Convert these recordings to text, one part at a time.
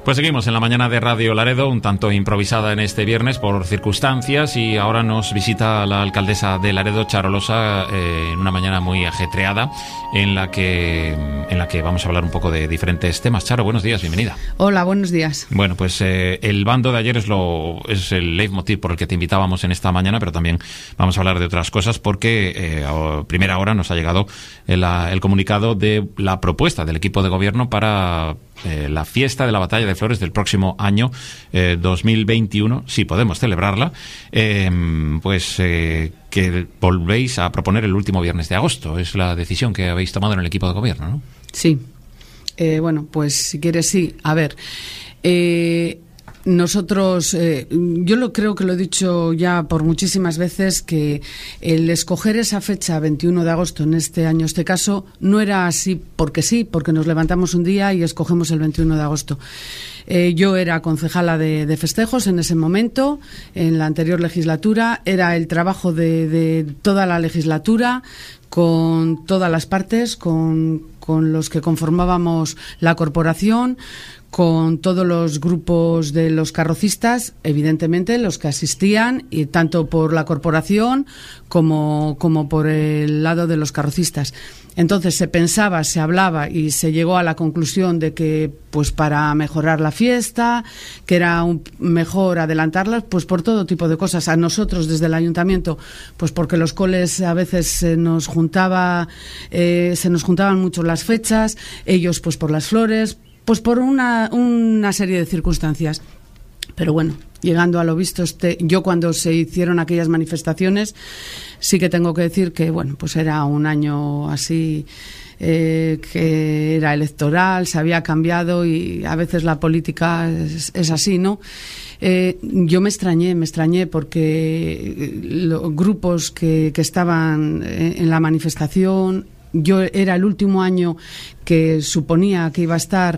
Pues seguimos en la mañana de Radio Laredo, un tanto improvisada en este viernes por circunstancias, y ahora nos visita la alcaldesa de Laredo, Charo Losa, en una mañana muy ajetreada en la que vamos a hablar un poco de diferentes temas. Charo, buenos días, bienvenida. Hola, buenos días. Bueno, pues el bando de ayer es el leitmotiv por el que te invitábamos en esta mañana, pero también vamos a hablar de otras cosas porque a primera hora nos ha llegado el comunicado de la propuesta del equipo de gobierno para la fiesta de la Batalla de Flores del próximo año 2021, si podemos celebrarla, que volvéis a proponer el último viernes de agosto. Es la decisión que habéis tomado en el equipo de gobierno, ¿no? Sí. Bueno, pues si quieres, sí. A ver, nosotros, creo que lo he dicho ya por muchísimas veces, que el escoger esa fecha, 21 de agosto, en este año, este caso, no era así porque nos levantamos un día y escogemos el 21 de agosto. Yo era concejala de festejos en ese momento, en la anterior legislatura. Era el trabajo de toda la legislatura, con todas las partes, con los que conformábamos la corporación, con todos los grupos de los carrocistas, evidentemente los que asistían, y tanto por la corporación como por el lado de los carrocistas. Entonces se pensaba, se hablaba y se llegó a la conclusión de que, pues para mejorar la fiesta, que era mejor adelantarla, pues por todo tipo de cosas. A nosotros desde el ayuntamiento, pues porque los coles a veces se nos juntaban mucho las fechas, ellos pues por las flores, pues por una serie de circunstancias. Pero bueno, llegando a lo visto, yo cuando se hicieron aquellas manifestaciones, sí que tengo que decir que, bueno, pues era un año así, que era electoral, se había cambiado y a veces la política es así, ¿no? Yo me extrañé porque los grupos que estaban en la manifestación, yo era el último año que suponía que iba a estar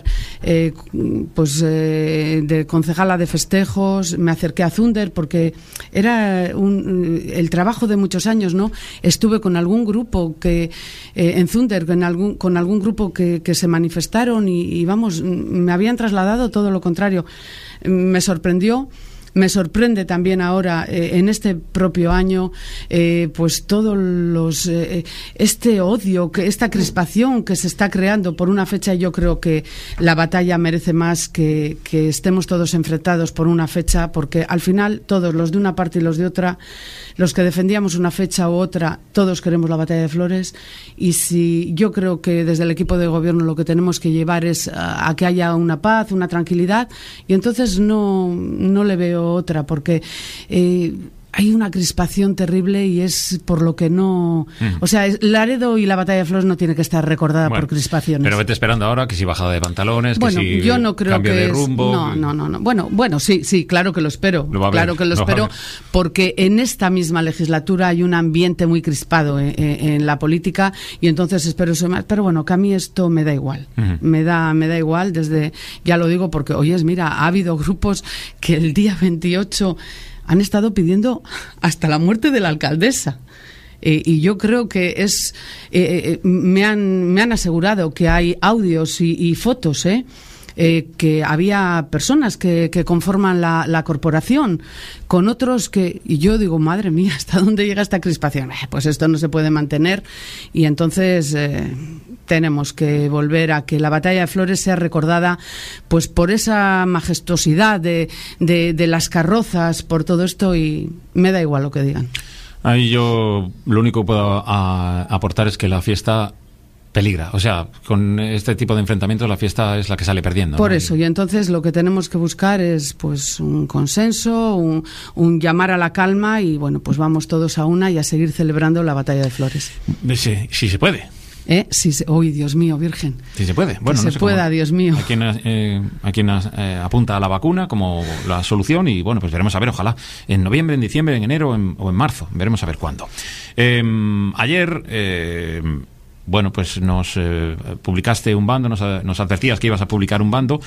de concejala de festejos. Me acerqué a Zunder porque era el trabajo de muchos años, ¿no? Estuve con algún grupo en Zunder, con algún grupo que se manifestaron y vamos, me habían trasladado todo lo contrario. Me sorprendió. Me sorprende también ahora, en este propio año, pues todos este odio, esta crispación que se está creando por una fecha. Yo creo que la batalla merece más que estemos todos enfrentados por una fecha, porque al final todos, los de una parte y los de otra, los que defendíamos una fecha u otra, todos queremos la Batalla de Flores. Y si yo creo que desde el equipo de gobierno lo que tenemos que llevar es a que haya una paz, una tranquilidad, y entonces no le veo otra, porque hay una crispación terrible y es por lo que no... O sea, Laredo y la Batalla de Flores no tiene que estar recordada por crispaciones. Pero vete esperando ahora que si bajada de pantalones, bueno, que si yo no creo cambio que de rumbo... No. Bueno, sí, claro que lo espero. Porque en esta misma legislatura hay un ambiente muy crispado en la política, y entonces espero eso más. Pero bueno, que a mí esto me da igual. Me da igual ya lo digo porque, oyes, mira, ha habido grupos que el día 28... han estado pidiendo hasta la muerte de la alcaldesa. Y yo creo que me han asegurado que hay audios y fotos, que había personas que conforman la corporación con otros y yo digo, madre mía, ¿hasta dónde llega esta crispación? Pues esto no se puede mantener, y entonces tenemos que volver a que la Batalla de Flores sea recordada, pues por esa majestuosidad de las carrozas, por todo esto, y me da igual lo que digan. Ahí yo lo único que puedo aportar es que la fiesta peligra. O sea, con este tipo de enfrentamientos la fiesta es la que sale perdiendo, Por ¿no? eso, y entonces lo que tenemos que buscar es pues un consenso, un llamar a la calma, y bueno, pues vamos todos a una y a seguir celebrando la Batalla de Flores. Sí se puede. ¡Uy, Dios mío, Virgen! Sí se puede. Bueno, que se pueda, Dios mío. Hay quien apunta a la vacuna como la solución, y bueno, pues veremos a ver, ojalá en noviembre, en diciembre, en enero o en marzo. Veremos a ver cuándo. Ayer... bueno, pues nos publicaste un bando, nos advertías que ibas a publicar un bando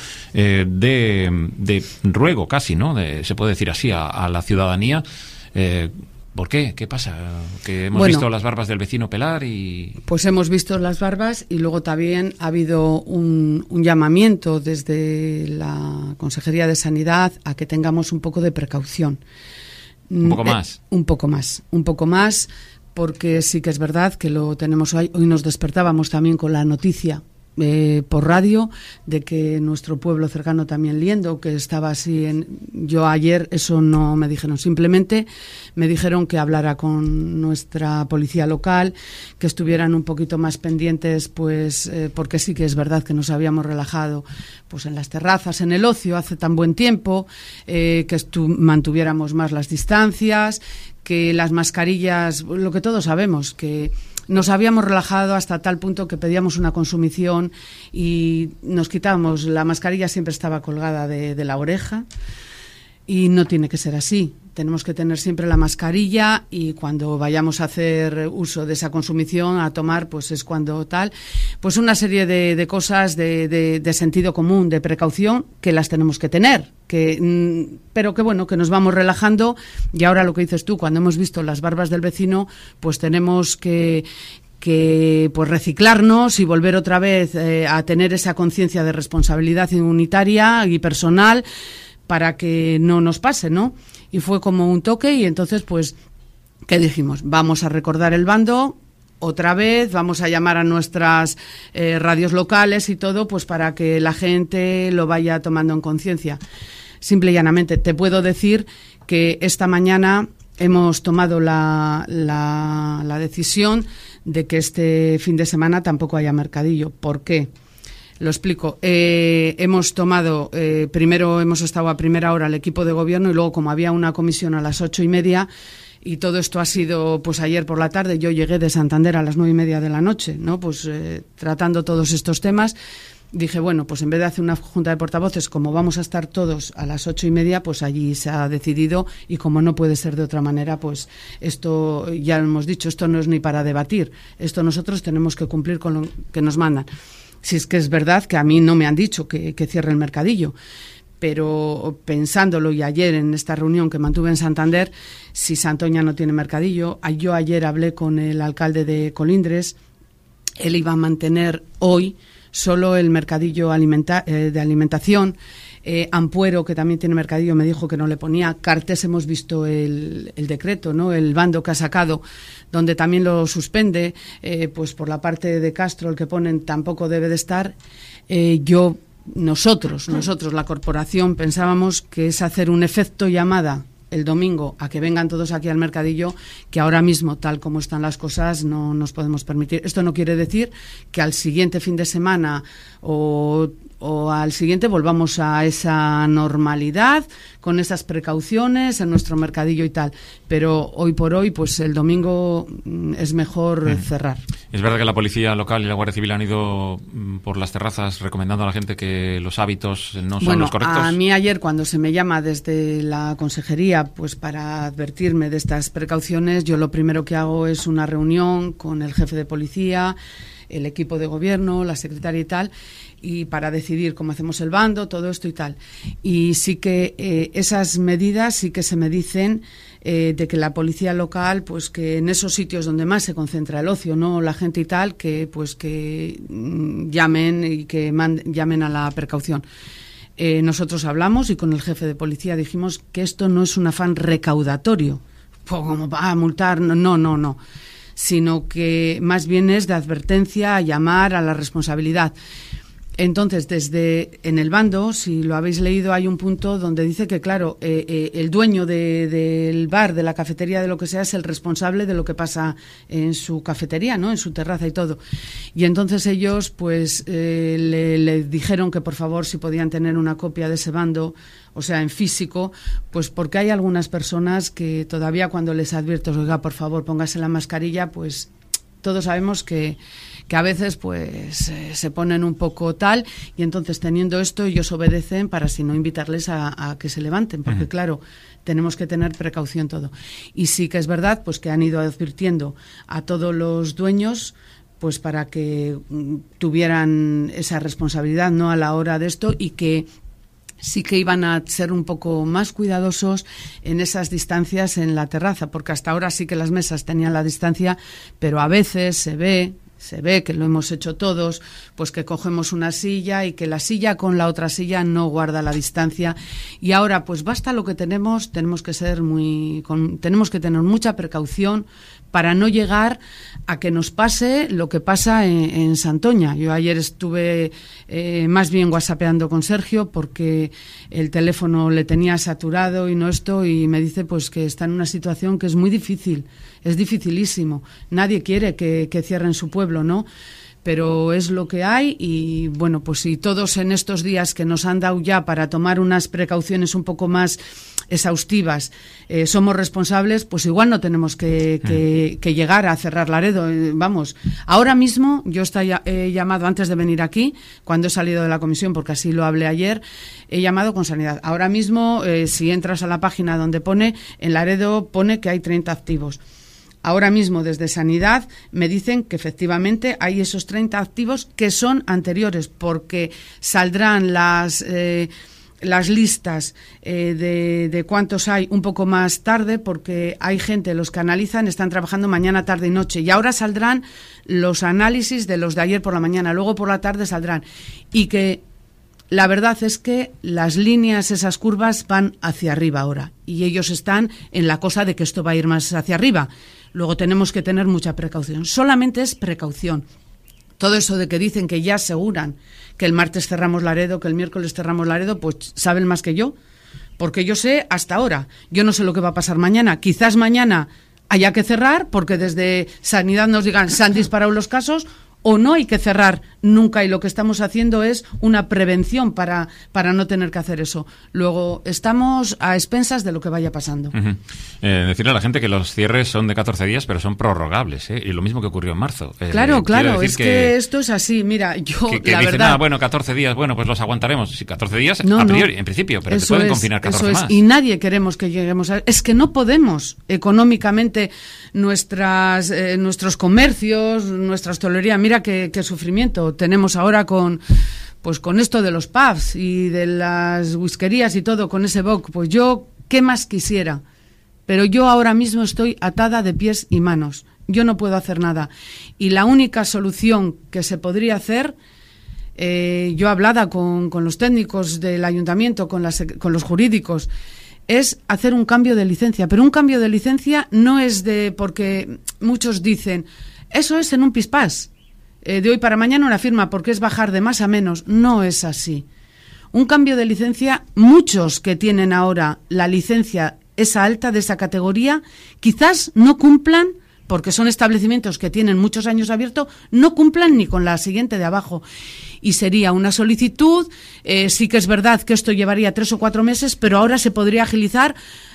de ruego casi, ¿no? Se puede decir así, a la ciudadanía, ¿Por qué? ¿Qué pasa? Que hemos visto las barbas del vecino pelar y... Pues hemos visto las barbas y luego también ha habido un llamamiento desde la Consejería de Sanidad a que tengamos un poco de precaución. ¿Un poco más? Un poco más, porque sí que es verdad que lo tenemos hoy. Hoy nos despertábamos también con la noticia por radio de que nuestro pueblo cercano también, Liendo, que estaba así yo ayer, eso no me dijeron, simplemente me dijeron que hablara con nuestra policía local, que estuvieran un poquito más pendientes, pues porque sí que es verdad que nos habíamos relajado pues en las terrazas, en el ocio, hace tan buen tiempo, que mantuviéramos más las distancias, que las mascarillas, lo que todos sabemos, que nos habíamos relajado hasta tal punto que pedíamos una consumición y nos quitábamos, la mascarilla siempre estaba colgada de la oreja y no tiene que ser así. Tenemos que tener siempre la mascarilla y cuando vayamos a hacer uso de esa consumición, a tomar, pues es cuando tal, pues una serie de cosas de sentido común, de precaución, que las tenemos que tener, pero que bueno, que nos vamos relajando y ahora lo que dices tú, cuando hemos visto las barbas del vecino, pues tenemos que pues reciclarnos y volver otra vez a tener esa conciencia de responsabilidad inmunitaria y personal para que no nos pase, ¿no? Y fue como un toque y entonces, pues, ¿qué dijimos? Vamos a recordar el bando otra vez, vamos a llamar a nuestras radios locales y todo, pues para que la gente lo vaya tomando en conciencia. Simple y llanamente, te puedo decir que esta mañana hemos tomado la decisión de que este fin de semana tampoco haya mercadillo. ¿Por qué? Lo explico. Hemos tomado, primero hemos estado a primera hora el equipo de gobierno y luego como había una comisión a las 8:30 y todo esto ha sido pues ayer por la tarde, yo llegué de Santander a las 9:30 de la noche, ¿no? Pues tratando todos estos temas, dije, bueno, pues en vez de hacer una junta de portavoces, como vamos a estar todos a las 8:30, pues allí se ha decidido y como no puede ser de otra manera, pues esto ya lo hemos dicho, esto no es ni para debatir, esto nosotros tenemos que cumplir con lo que nos mandan. Si es que es verdad que a mí no me han dicho que cierre el mercadillo, pero pensándolo y ayer en esta reunión que mantuve en Santander, si Santoña no tiene mercadillo, yo ayer hablé con el alcalde de Colindres, él iba a mantener hoy solo el mercadillo de alimentación. Ampuero, que también tiene mercadillo, me dijo que no le ponía. Cartés hemos visto el decreto, ¿no? El bando que ha sacado, donde también lo suspende, pues por la parte de Castro el que ponen tampoco debe de estar. Nosotros, la corporación, pensábamos que es hacer un efecto llamada el domingo a que vengan todos aquí al mercadillo, que ahora mismo, tal como están las cosas, no nos podemos permitir. Esto no quiere decir que al siguiente fin de semana o al siguiente volvamos a esa normalidad, con esas precauciones en nuestro mercadillo y tal. Pero hoy por hoy, pues el domingo es mejor cerrar. Es verdad que la policía local y la Guardia Civil han ido por las terrazas recomendando a la gente que los hábitos no son los correctos. A mí ayer cuando se me llama desde la consejería pues para advertirme de estas precauciones, yo lo primero que hago es una reunión con el jefe de policía, el equipo de gobierno, la secretaria y tal, y para decidir cómo hacemos el bando, todo esto y tal. Y sí que esas medidas sí que se me dicen de que la policía local, pues que en esos sitios donde más se concentra el ocio, no la gente y tal, que pues que llamen y que llamen a la precaución. Nosotros hablamos y con el jefe de policía dijimos que esto no es un afán recaudatorio, como va a multar, no, sino que más bien es de advertencia, a llamar a la responsabilidad. Entonces, en el bando, si lo habéis leído, hay un punto donde dice que, claro, el dueño del bar, de la cafetería, de lo que sea, es el responsable de lo que pasa en su cafetería, ¿no? En su terraza y todo. Y entonces ellos, pues, le dijeron que, por favor, si podían tener una copia de ese bando, o sea, en físico, pues porque hay algunas personas que todavía cuando les advierto, oiga, por favor, póngase la mascarilla, pues todos sabemos que a veces pues se ponen un poco tal y entonces teniendo esto ellos obedecen para si no invitarles a que se levanten, porque claro, tenemos que tener precaución todo. Y sí que es verdad pues que han ido advirtiendo a todos los dueños pues para que tuvieran esa responsabilidad, ¿no?, a la hora de esto y que sí que iban a ser un poco más cuidadosos en esas distancias en la terraza, porque hasta ahora sí que las mesas tenían la distancia, pero a veces se ve que lo hemos hecho todos, pues que cogemos una silla y que la silla con la otra silla no guarda la distancia, y ahora pues basta lo que tenemos que tenemos que tener mucha precaución para no llegar a que nos pase lo que pasa en Santoña. Yo ayer estuve más bien whatsappeando con Sergio porque el teléfono le tenía saturado y me dice pues que está en una situación que es muy difícil, es dificilísimo. Nadie quiere que cierren su pueblo, ¿no? Pero es lo que hay y bueno, pues si todos en estos días que nos han dado ya para tomar unas precauciones un poco más exhaustivas somos responsables, pues igual no tenemos que llegar a cerrar Laredo. Vamos, ahora mismo yo he llamado antes de venir aquí, cuando he salido de la comisión, porque así lo hablé ayer, he llamado con Sanidad. Ahora mismo, si entras a la página donde pone, en Laredo pone que hay 30 activos. Ahora mismo desde Sanidad me dicen que efectivamente hay esos 30 activos que son anteriores, porque saldrán las listas de cuántos hay un poco más tarde, porque hay gente, los que analizan están trabajando mañana, tarde y noche, y ahora saldrán los análisis de los de ayer por la mañana, luego por la tarde saldrán, y que la verdad es que las líneas, esas curvas van hacia arriba ahora, y ellos están en la cosa de que esto va a ir más hacia arriba. Luego tenemos que tener mucha precaución. Solamente es precaución. Todo eso de que dicen que ya aseguran que el martes cerramos Laredo, que el miércoles cerramos Laredo, pues saben más que yo. Porque yo sé hasta ahora. Yo no sé lo que va a pasar mañana. Quizás mañana haya que cerrar porque desde Sanidad nos digan se han disparado los casos, o no hay que cerrar nunca, y lo que estamos haciendo es una prevención para no tener que hacer eso. Luego estamos a expensas de lo que vaya pasando. Decirle a la gente que los cierres son de 14 días, pero son prorrogables, y lo mismo que ocurrió en marzo. Claro, es que esto es así. Mira, yo que la dicen, verdad... bueno, 14 días, bueno, pues los aguantaremos. Sí, 14 días a priori, en principio, pero te pueden confinar 14 más. Y nadie queremos que lleguemos a... Es que no podemos económicamente nuestros comercios, nuestra hostelería. Mira qué sufrimiento tenemos ahora con esto de los pubs y de las whiskerías y todo, con ese boc. Pues yo, ¿qué más quisiera? Pero yo ahora mismo estoy atada de pies y manos. Yo no puedo hacer nada. Y la única solución que se podría hacer, yo hablada con los técnicos del ayuntamiento, con los jurídicos, es hacer un cambio de licencia. Pero un cambio de licencia no es porque muchos dicen, eso es en un pispás. De hoy para mañana una firma, porque es bajar de más a menos. No es así. Un cambio de licencia, muchos que tienen ahora la licencia esa alta de esa categoría, quizás no cumplan, porque son establecimientos que tienen muchos años abiertos, no cumplan ni con la siguiente de abajo. Y sería una solicitud, sí que es verdad que esto llevaría 3 o 4 meses, pero ahora se podría agilizar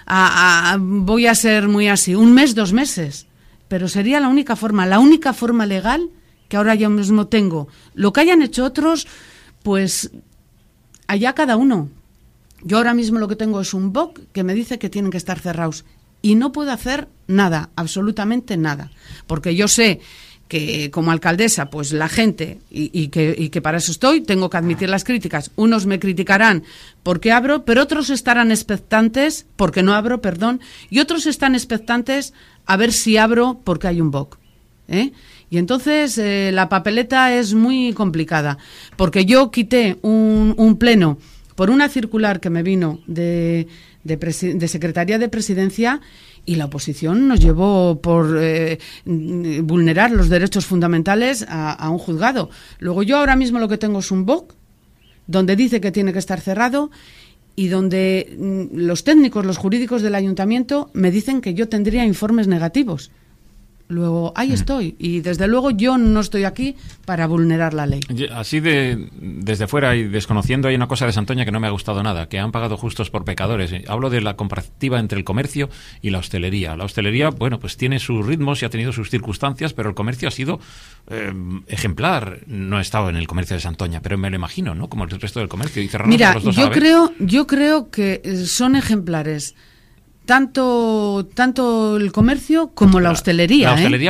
voy a ser muy así, 1 mes, 2 meses. Pero sería la única forma legal que ahora yo mismo tengo. Lo que hayan hecho otros, pues allá cada uno. Yo ahora mismo lo que tengo es un BOC que me dice que tienen que estar cerrados y no puedo hacer nada, absolutamente nada, porque yo sé que como alcaldesa, pues la gente, y que para eso estoy, tengo que admitir las críticas. Unos me criticarán porque abro, pero otros estarán expectantes, porque no abro, perdón, y otros están expectantes a ver si abro porque hay un BOC, Y entonces la papeleta es muy complicada, porque yo quité un pleno por una circular que me vino de Secretaría de Presidencia, y la oposición nos llevó por vulnerar los derechos fundamentales a un juzgado. Luego yo ahora mismo lo que tengo es un BOC donde dice que tiene que estar cerrado y donde los técnicos, los jurídicos del ayuntamiento me dicen que yo tendría informes negativos. Luego, ahí estoy. Y desde luego yo no estoy aquí para vulnerar la ley. Así desde fuera y desconociendo, hay una cosa de Santoña que no me ha gustado nada, que han pagado justos por pecadores. Hablo de la comparativa entre el comercio y la hostelería. La hostelería, bueno, pues tiene sus ritmos y ha tenido sus circunstancias, pero el comercio ha sido ejemplar. No he estado en el comercio de Santoña, pero me lo imagino, ¿no? Como el resto del comercio. Y mira, los dos yo creo que son ejemplares. Tanto el comercio como la hostelería. La hostelería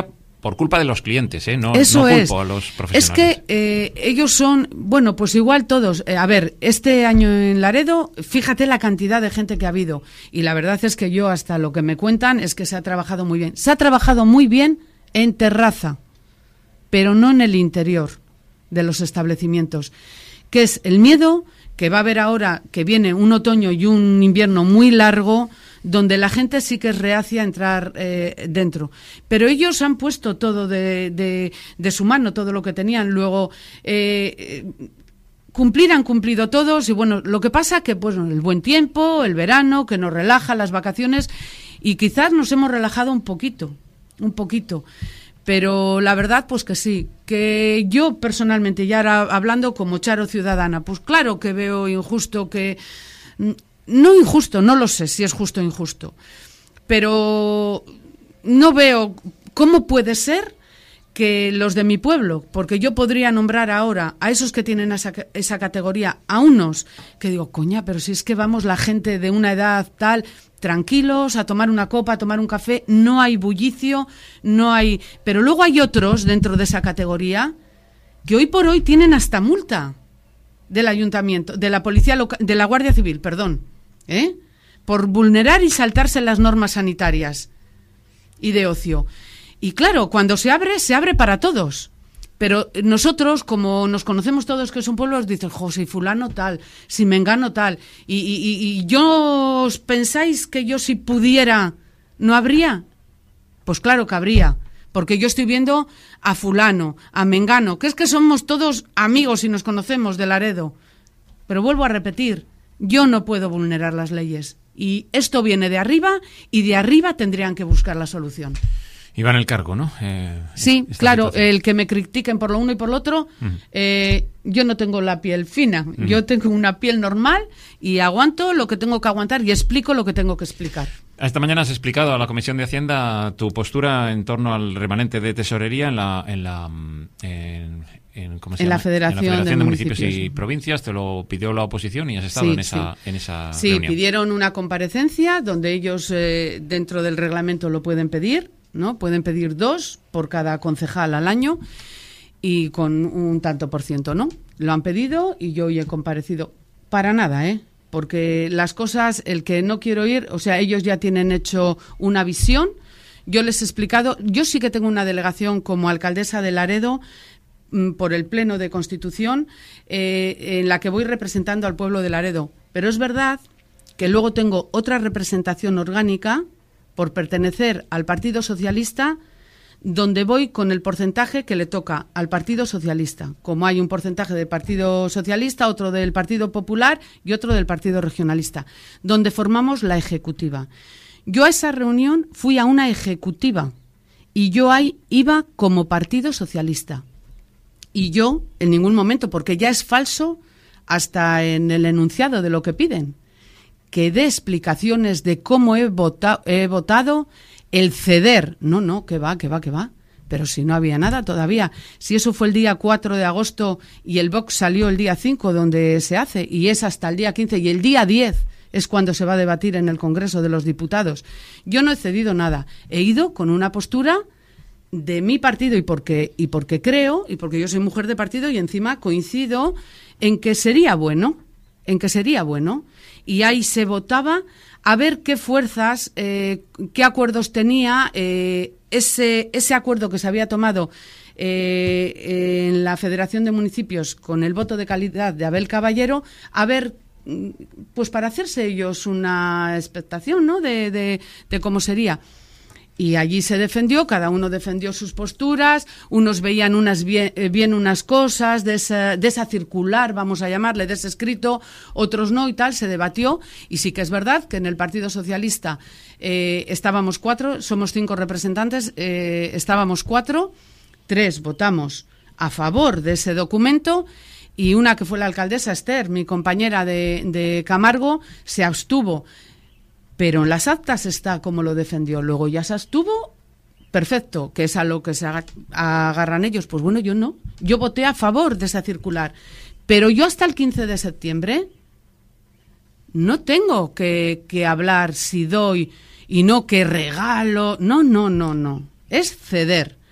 por culpa de los clientes, no Eso culpo a los profesionales. Es que ellos son, bueno, pues igual todos. A ver, este año en Laredo, fíjate la cantidad de gente que ha habido. Y la verdad es que yo, hasta lo que me cuentan, es que se ha trabajado muy bien. Se ha trabajado muy bien en terraza, pero no en el interior de los establecimientos, que es el miedo que va a haber ahora, que viene un otoño y un invierno muy largo, donde la gente sí que es reacia a entrar dentro. Pero ellos han puesto todo de su mano, todo lo que tenían. Luego, han cumplido todos. Y bueno, lo que pasa que, pues, el buen tiempo, el verano, que nos relaja, las vacaciones, y quizás nos hemos relajado un poquito. Pero la verdad, pues que sí, que yo personalmente, ya ahora hablando como Charo ciudadana, pues claro que veo injusto que... No injusto, no lo sé si es justo o injusto, pero no veo cómo puede ser que los de mi pueblo, porque yo podría nombrar ahora a esos que tienen esa categoría, a unos que digo, coña, pero si es que vamos la gente de una edad tal, tranquilos, a tomar una copa, a tomar un café, no hay bullicio, no hay... Pero luego hay otros dentro de esa categoría que hoy por hoy tienen hasta multa del ayuntamiento, de la policía local, de la Guardia Civil, perdón, por vulnerar y saltarse las normas sanitarias y de ocio. Y claro, cuando se abre para todos. Pero nosotros, como nos conocemos todos que es un pueblo, os dicen, José y fulano tal, si mengano tal. Y yo, ¿os pensáis que yo si pudiera no habría? Pues claro que habría. Porque yo estoy viendo a fulano, a mengano, que es que somos todos amigos y nos conocemos de Laredo. Pero vuelvo a repetir, yo no puedo vulnerar las leyes. Y esto viene de arriba, y de arriba tendrían que buscar la solución. Y va en el cargo, ¿no? Sí, claro, situación. El que me critiquen por lo uno y por lo otro, yo no tengo la piel fina, yo tengo una piel normal y aguanto lo que tengo que aguantar y explico lo que tengo que explicar. Esta mañana has explicado a la Comisión de Hacienda tu postura en torno al remanente de tesorería en la Federación de Municipios y Provincias. Te lo pidió la oposición y has estado en esa reunión. Sí, pidieron una comparecencia donde ellos dentro del reglamento lo pueden pedir, ¿no? Pueden pedir 2 por cada concejal al año y con un tanto por ciento, ¿no? Lo han pedido y yo hoy he comparecido. Para nada, porque las cosas, el que no quiero ir, o sea, ellos ya tienen hecho una visión. Yo les he explicado, yo sí que tengo una delegación como alcaldesa de Laredo por el Pleno de Constitución en la que voy representando al pueblo de Laredo. Pero es verdad que luego tengo otra representación orgánica por pertenecer al Partido Socialista, donde voy con el porcentaje que le toca al Partido Socialista. Como hay un porcentaje del Partido Socialista, otro del Partido Popular y otro del Partido Regionalista, donde formamos la ejecutiva. Yo a esa reunión fui a una ejecutiva y yo ahí iba como Partido Socialista. Y yo, en ningún momento, porque ya es falso hasta en el enunciado de lo que piden, que dé explicaciones de cómo he votado el ceder. No, que va. Pero si no había nada todavía. Si eso fue el día 4 de agosto y el Vox salió el día 5 donde se hace, y es hasta el día 15 y el día 10 es cuando se va a debatir en el Congreso de los Diputados. Yo no he cedido nada. He ido con una postura de mi partido y porque creo, y porque yo soy mujer de partido y encima coincido en que sería bueno. Y ahí se votaba a ver qué fuerzas, qué acuerdos tenía ese acuerdo que se había tomado en la Federación de Municipios con el voto de calidad de Abel Caballero, a ver, pues para hacerse ellos una expectación, ¿no?, de cómo sería. Y allí se defendió, cada uno defendió sus posturas, unos veían bien unas cosas de esa circular, vamos a llamarle, de ese escrito, otros no y tal, se debatió. Y sí que es verdad que en el Partido Socialista estábamos 4, somos 5 representantes, estábamos 4, 3 votamos a favor de ese documento y una que fue la alcaldesa Esther, mi compañera de Camargo, se abstuvo. Pero en las actas está como lo defendió. Luego ya se abstuvo, perfecto, que es a lo que se agarran ellos. Pues bueno, yo no. Yo voté a favor de esa circular. Pero yo hasta el 15 de septiembre no tengo que hablar si doy y no que regalo. No. Es ceder.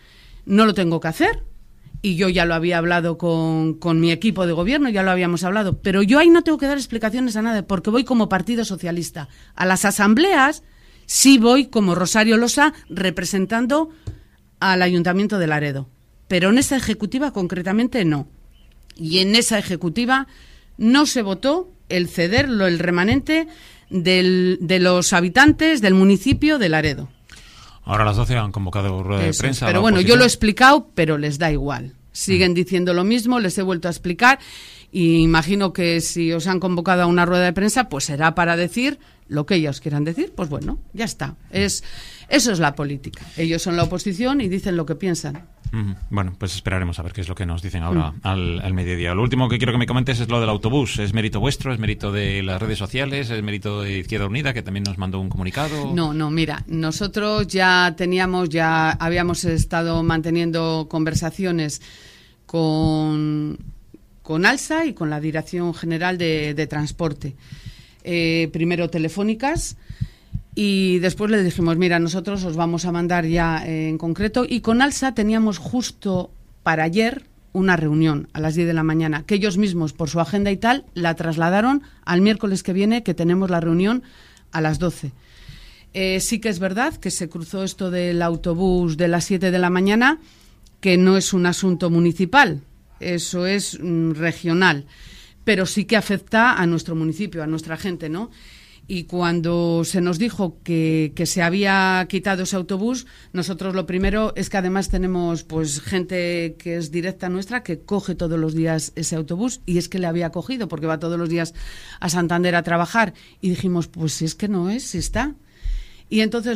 no lo tengo que hacer. Y yo ya lo había hablado con mi equipo de gobierno, ya lo habíamos hablado, pero yo ahí no tengo que dar explicaciones a nadie, porque voy como Partido Socialista. A las asambleas sí voy como Rosario Losa representando al Ayuntamiento de Laredo, pero en esa ejecutiva concretamente no. Y en esa ejecutiva no se votó el ceder el remanente de los habitantes del municipio de Laredo. Ahora a las 12 han convocado rueda de prensa. Pero bueno, yo lo he explicado, pero les da igual. Siguen diciendo lo mismo, les he vuelto a explicar y imagino que si os han convocado a una rueda de prensa, pues será para decir lo que ellos quieran decir. Pues bueno, ya está. Eso es la política. Ellos son la oposición y dicen lo que piensan. Bueno, pues esperaremos a ver qué es lo que nos dicen ahora al mediodía. Lo último que quiero que me comentes es lo del autobús. ¿Es mérito vuestro? ¿Es mérito de las redes sociales? ¿Es mérito de Izquierda Unida, que también nos mandó un comunicado? No, mira, nosotros ya habíamos estado manteniendo conversaciones con ALSA y con la Dirección General de Transporte. Primero telefónicas. Y después le dijimos, mira, nosotros os vamos a mandar ya en concreto. Y con ALSA teníamos justo para ayer una reunión a las 10 de la mañana, que ellos mismos, por su agenda y tal, la trasladaron al miércoles que viene, que tenemos la reunión a las 12. Sí que es verdad que se cruzó esto del autobús de las 7 de la mañana, que no es un asunto municipal, eso es regional, pero sí que afecta a nuestro municipio, a nuestra gente, ¿no? Y cuando se nos dijo que se había quitado ese autobús, nosotros lo primero es que además tenemos pues gente que es directa nuestra, que coge todos los días ese autobús, y es que le había cogido porque va todos los días a Santander a trabajar, y dijimos, pues si es que no es, si está. Y entonces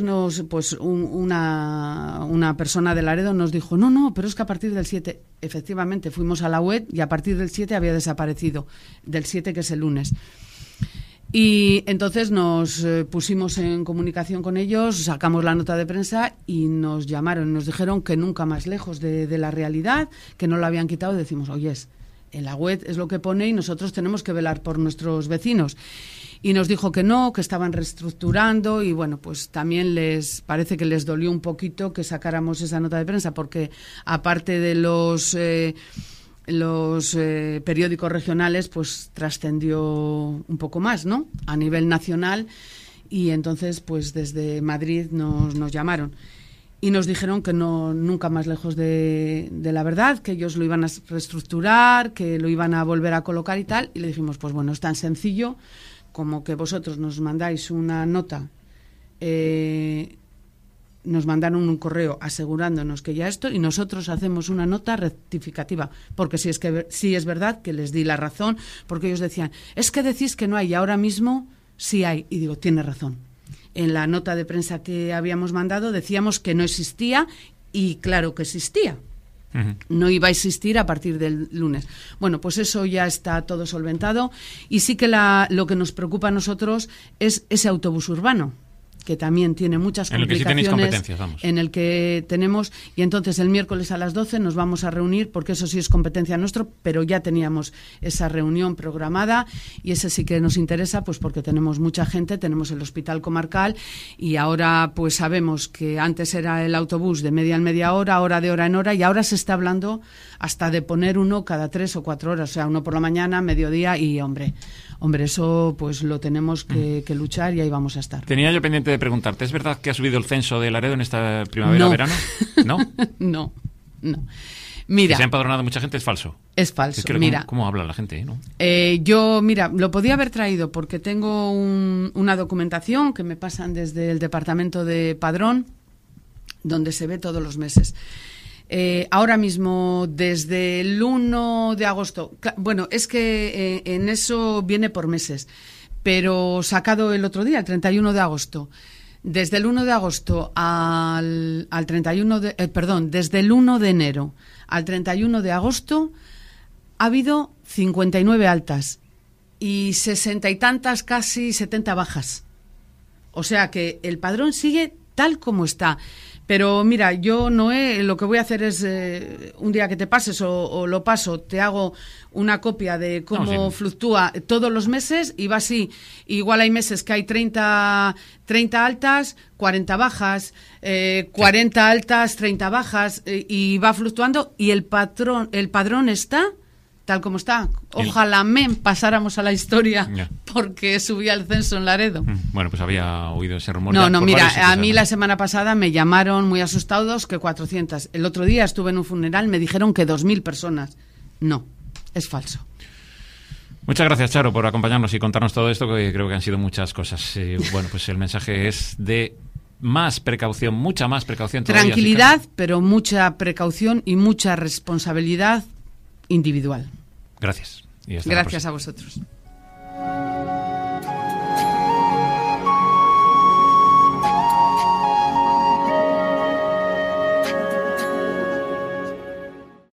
una persona de Laredo nos dijo, no, pero es que a partir del 7, efectivamente, fuimos a la web y a partir del 7 había desaparecido, del 7 que es el lunes. Y entonces nos pusimos en comunicación con ellos, sacamos la nota de prensa y nos llamaron, nos dijeron que nunca más lejos de la realidad, que no lo habían quitado, y decimos, oyes, en la web es lo que pone y nosotros tenemos que velar por nuestros vecinos. Y nos dijo que no, que estaban reestructurando, y bueno, pues también parece que les dolió un poquito que sacáramos esa nota de prensa, porque aparte de los periódicos regionales, pues trascendió un poco más, ¿no?, a nivel nacional, y entonces pues desde Madrid nos llamaron y nos dijeron que no, nunca más lejos de la verdad, que ellos lo iban a reestructurar, que lo iban a volver a colocar y tal, y le dijimos, pues bueno, es tan sencillo como que vosotros nos mandáis una nota, nos mandaron un correo asegurándonos que ya esto, y nosotros hacemos una nota rectificativa, porque sí es verdad que les di la razón, porque ellos decían, es que decís que no hay, y ahora mismo sí hay, y digo, tiene razón. En la nota de prensa que habíamos mandado decíamos que no existía, y claro que existía. No iba a existir a partir del lunes. Bueno, pues eso ya está todo solventado, y sí que lo que nos preocupa a nosotros es ese autobús urbano, que también tiene muchas complicaciones, en el que sí tenéis competencias, vamos. En el que tenemos, y entonces el miércoles a las 12 nos vamos a reunir, porque eso sí es competencia nuestra, pero ya teníamos esa reunión programada, y ese sí que nos interesa, pues porque tenemos mucha gente, tenemos el hospital comarcal, y ahora pues sabemos que antes era el autobús de media en media hora, hora de hora en hora, y ahora se está hablando hasta de poner uno cada 3 o 4 horas, o sea, uno por la mañana, mediodía, y hombre, eso pues lo tenemos que luchar, y ahí vamos a estar. Tenía yo pendiente de preguntarte, ¿es verdad que ha subido el censo de Laredo en esta primavera-verano? ¿No? No. Mira, que se ha empadronado mucha gente, es falso. Es falso, es que mira. ¿Cómo habla la gente, no? Yo, mira, lo podía haber traído porque tengo una documentación que me pasan desde el departamento de Padrón, donde se ve todos los meses. Ahora mismo, desde el 1 de agosto, bueno, es que en eso viene por meses, pero sacado el otro día, el 31 de agosto, desde el 1 de agosto al 31 de, desde el 1 de enero al 31 de agosto ha habido 59 altas y 60 y tantas, casi 70 bajas. O sea que el padrón sigue tal como está. Pero mira, yo, Noé, lo que voy a hacer es, un día que te pases o lo paso, te hago una copia de cómo fluctúa todos los meses y va así. Igual hay meses que hay 30 altas, 40 bajas, 40 altas, 30 bajas, y va fluctuando, y el padrón está tal como está. Ojalá pasáramos a la historia porque subía el censo en Laredo. Bueno, pues había oído ese rumor. No, mira, a mí la semana pasada me llamaron muy asustados que 400. El otro día estuve en un funeral, me dijeron que 2.000 personas. No, es falso. Muchas gracias, Charo, por acompañarnos y contarnos todo esto, que creo que han sido muchas cosas. Bueno, pues el mensaje es de más precaución, mucha más precaución todavía. Tranquilidad, pero mucha precaución y mucha responsabilidad individual. Gracias. Gracias a vosotros.